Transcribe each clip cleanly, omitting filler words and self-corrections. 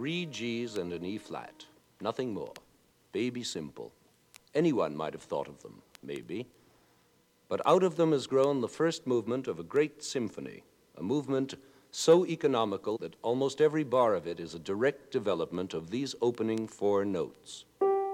3 Gs and an E flat, nothing more. Baby simple. Anyone might have thought of them, maybe. But out of them has grown the first movement of a great symphony, a movement so economical that almost every bar of it is a direct development of these opening 4 notes.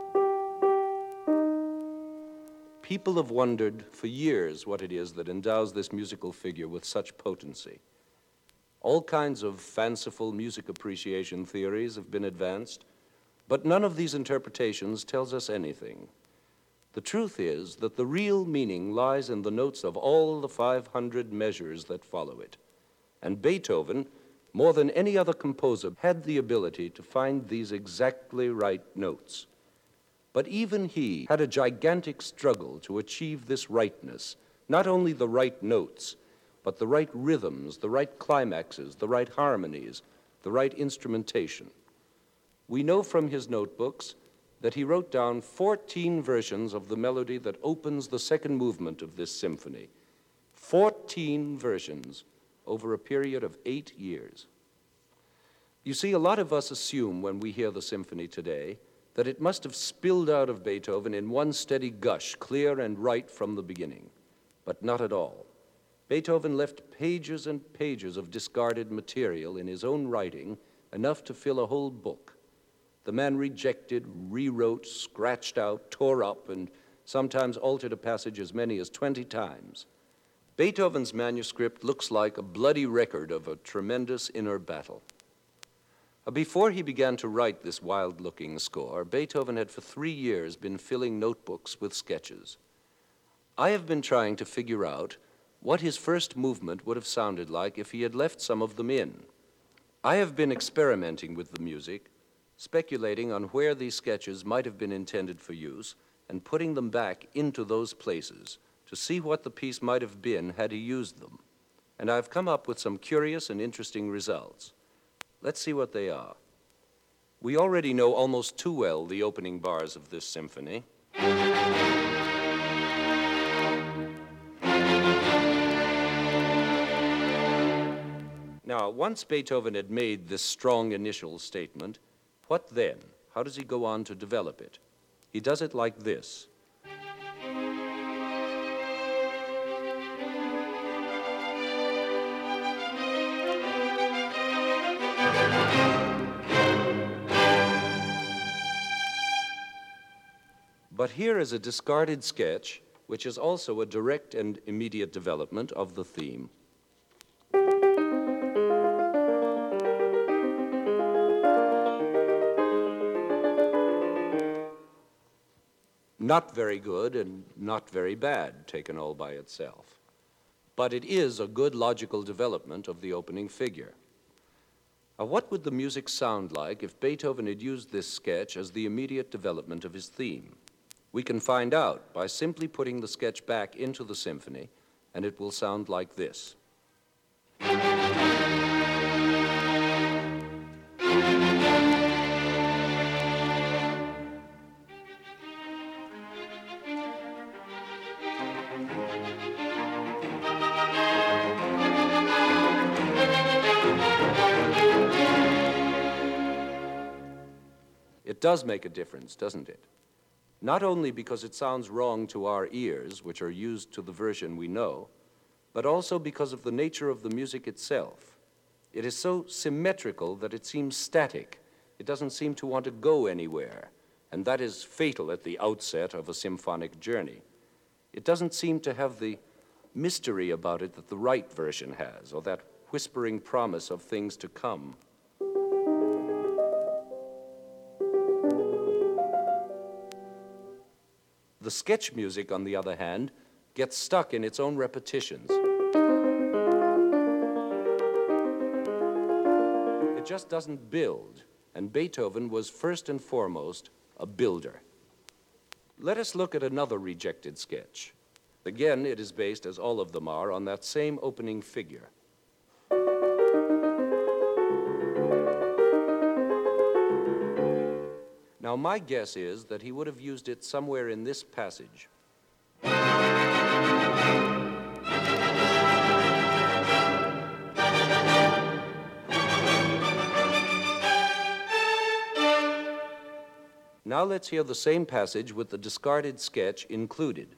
People have wondered for years what it is that endows this musical figure with such potency. All kinds of fanciful music appreciation theories have been advanced, but none of these interpretations tells us anything. The truth is that the real meaning lies in the notes of all the 500 measures that follow it. And Beethoven, more than any other composer, had the ability to find these exactly right notes. But even he had a gigantic struggle to achieve this rightness, not only the right notes, but the right rhythms, the right climaxes, the right harmonies, the right instrumentation. We know from his notebooks that he wrote down 14 versions of the melody that opens the second movement of this symphony. 14 versions over a period of 8 years. You see, a lot of us assume when we hear the symphony today that it must have spilled out of Beethoven in one steady gush, clear and right from the beginning. But not at all. Beethoven left pages and pages of discarded material in his own writing, enough to fill a whole book. The man rejected, rewrote, scratched out, tore up, and sometimes altered a passage as many as 20 times. Beethoven's manuscript looks like a bloody record of a tremendous inner battle. Before he began to write this wild-looking score, Beethoven had for 3 years been filling notebooks with sketches. I have been trying to figure out what his first movement would have sounded like if he had left some of them in. I have been experimenting with the music, speculating on where these sketches might have been intended for use, and putting them back into those places to see what the piece might have been had he used them. And I've come up with some curious and interesting results. Let's see what they are. We already know almost too well the opening bars of this symphony. Now, once Beethoven had made this strong initial statement, what then? How does he go on to develop it? He does it like this. But here is a discarded sketch, which is also a direct and immediate development of the theme. Not very good and not very bad, taken all by itself. But it is a good logical development of the opening figure. Now, what would the music sound like if Beethoven had used this sketch as the immediate development of his theme? We can find out by simply putting the sketch back into the symphony, and it will sound like this. It does make a difference, doesn't it? Not only because it sounds wrong to our ears, which are used to the version we know, but also because of the nature of the music itself. It is so symmetrical that it seems static. It doesn't seem to want to go anywhere, and that is fatal at the outset of a symphonic journey. It doesn't seem to have the mystery about it that the right version has, or that whispering promise of things to come. The sketch music, on the other hand, gets stuck in its own repetitions. It just doesn't build, and Beethoven was first and foremost a builder. Let us look at another rejected sketch. Again, it is based, as all of them are, on that same opening figure. Now, my guess is that he would have used it somewhere in this passage. Now let's hear the same passage with the discarded sketch included.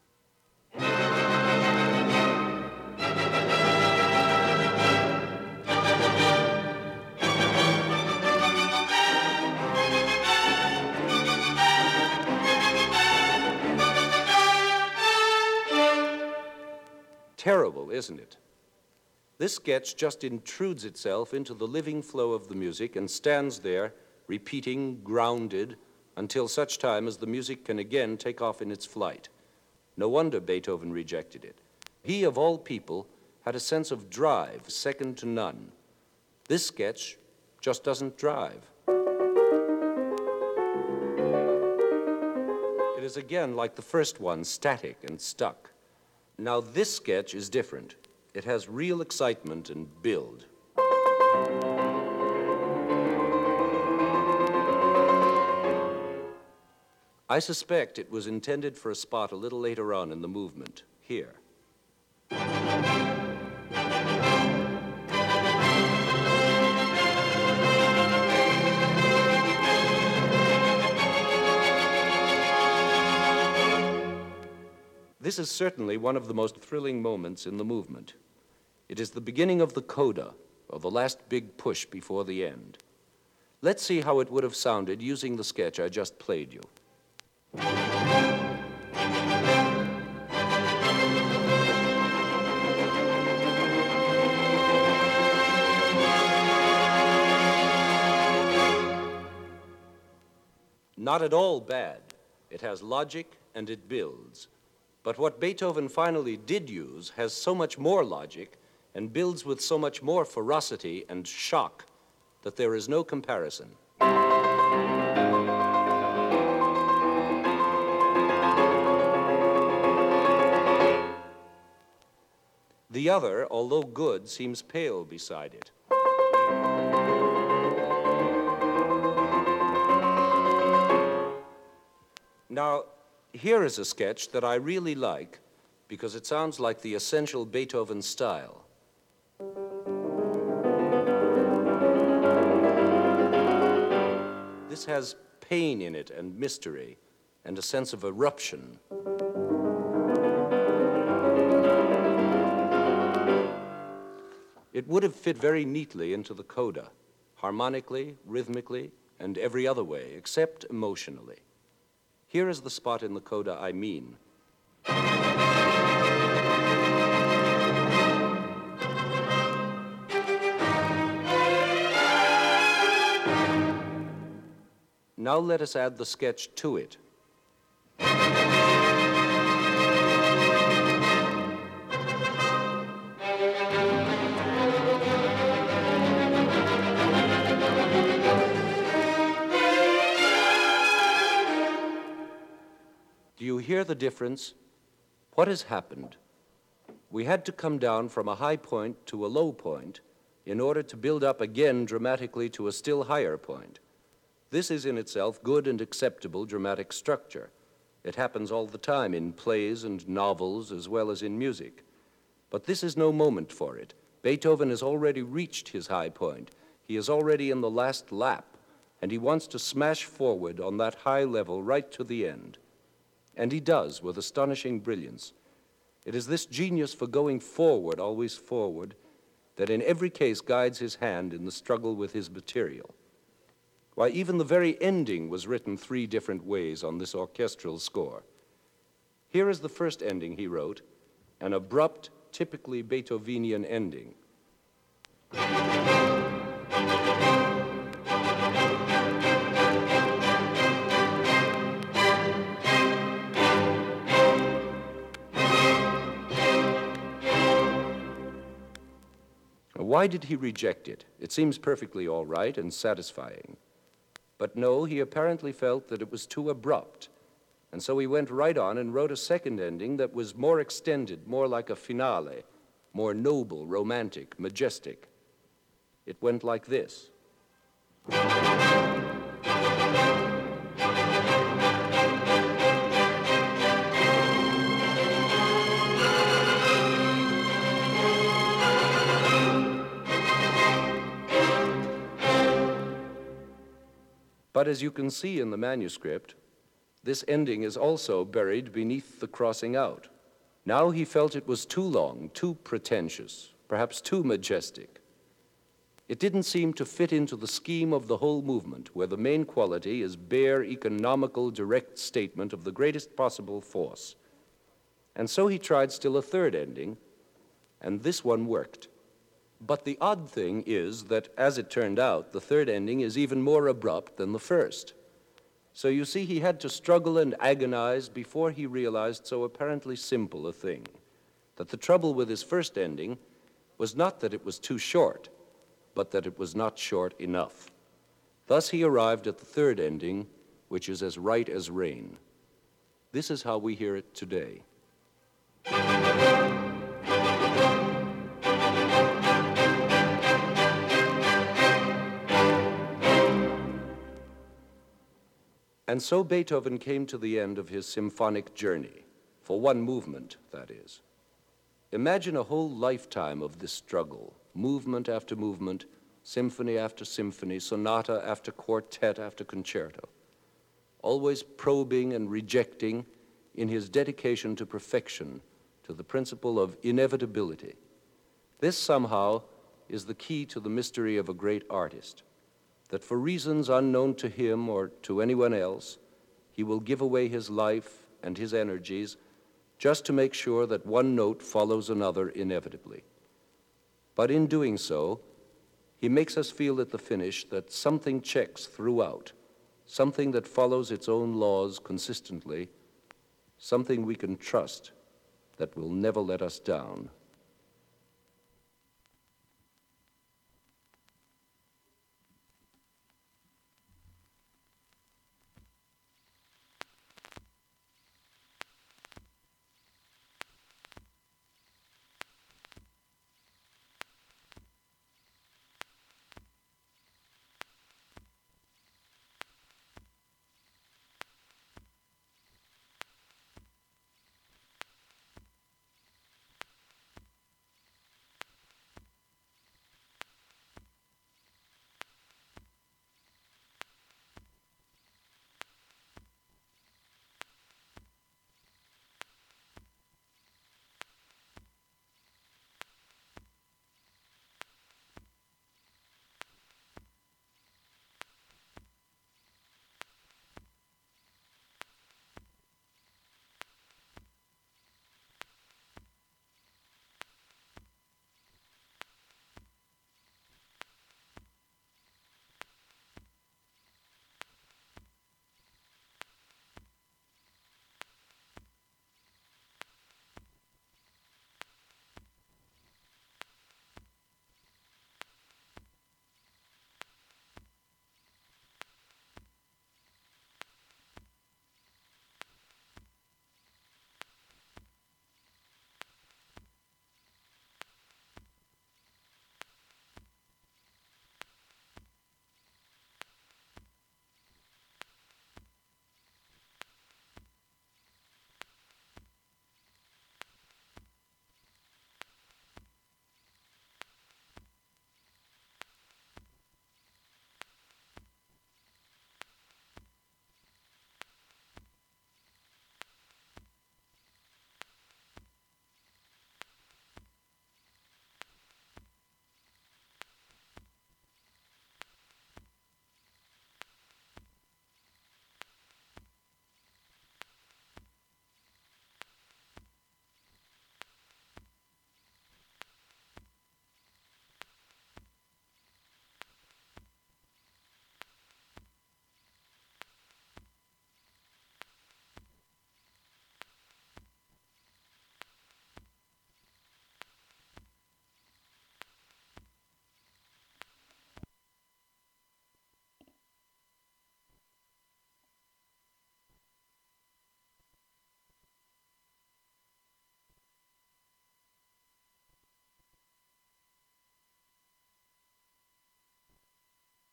Terrible, isn't it? This sketch just intrudes itself into the living flow of the music and stands there, repeating, grounded, until such time as the music can again take off in its flight. No wonder Beethoven rejected it. He, of all people, had a sense of drive second to none. This sketch just doesn't drive. It is again like the first one, static and stuck. Now this sketch is different. It has real excitement and build. I suspect it was intended for a spot a little later on in the movement, here. This is certainly one of the most thrilling moments in the movement. It is the beginning of the coda, or the last big push before the end. Let's see how it would have sounded using the sketch I just played you. Not at all bad. It has logic and it builds. But what Beethoven finally did use has so much more logic and builds with so much more ferocity and shock that there is no comparison. The other, although good, seems pale beside it. Now, here is a sketch that I really like because it sounds like the essential Beethoven style. This has pain in it and mystery and a sense of eruption. It would have fit very neatly into the coda, harmonically, rhythmically, and every other way, except emotionally. Here is the spot in the coda I mean. Now let us add the sketch to it. Do you hear the difference? What has happened? We had to come down from a high point to a low point in order to build up again dramatically to a still higher point. This is in itself good and acceptable dramatic structure. It happens all the time in plays and novels as well as in music. But this is no moment for it. Beethoven has already reached his high point. He is already in the last lap, and he wants to smash forward on that high level right to the end. And he does with astonishing brilliance. It is this genius for going forward, always forward, that in every case guides his hand in the struggle with his material. Why, even the very ending was written 3 different ways on this orchestral score. Here is the first ending he wrote, an abrupt, typically Beethovenian ending. Why did he reject it? It seems perfectly all right and satisfying. But no, he apparently felt that it was too abrupt. And so he went right on and wrote a second ending that was more extended, more like a finale, more noble, romantic, majestic. It went like this. But as you can see in the manuscript, this ending is also buried beneath the crossing out. Now he felt it was too long, too pretentious, perhaps too majestic. It didn't seem to fit into the scheme of the whole movement, where the main quality is bare, economical, direct statement of the greatest possible force. And so he tried still a third ending, and this one worked. But the odd thing is that, as it turned out, the third ending is even more abrupt than the first. So you see, he had to struggle and agonize before he realized so apparently simple a thing, that the trouble with his first ending was not that it was too short, but that it was not short enough. Thus he arrived at the third ending, which is as right as rain. This is how we hear it today. And so Beethoven came to the end of his symphonic journey, for one movement, that is. Imagine a whole lifetime of this struggle, movement after movement, symphony after symphony, sonata after quartet after concerto, always probing and rejecting in his dedication to perfection, to the principle of inevitability. This somehow is the key to the mystery of a great artist, that for reasons unknown to him or to anyone else, he will give away his life and his energies just to make sure that one note follows another inevitably. But in doing so, he makes us feel at the finish that something checks throughout, something that follows its own laws consistently, something we can trust that will never let us down.